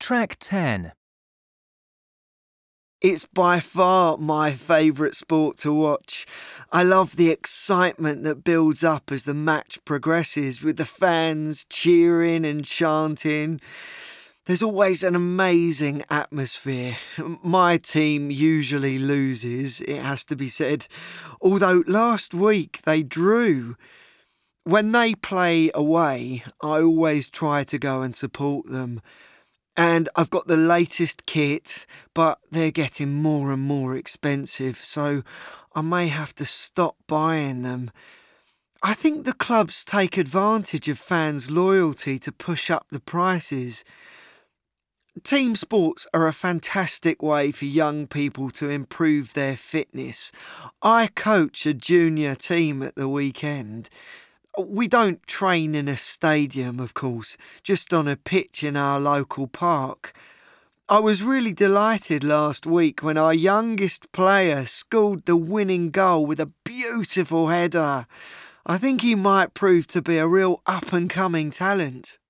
Track 10. It's by far my favourite sport to watch. I love the excitement that builds up as the match progresses, with the fans cheering and chanting. There's always an amazing atmosphere. My team usually loses, it has to be said, although last week they drew. When they play away, I always try to go and support them. And I've got the latest kit, but they're getting more and more expensive, so I may have to stop buying them. I think the clubs take advantage of fans' loyalty to push up the prices. Team sports are a fantastic way for young people to improve their fitness. I coach a junior team at the weekend. We don't train in a stadium, of course, just on a pitch in our local park. I was really delighted last week when our youngest player scored the winning goal with a beautiful header. I think he might prove to be a real up-and-coming talent.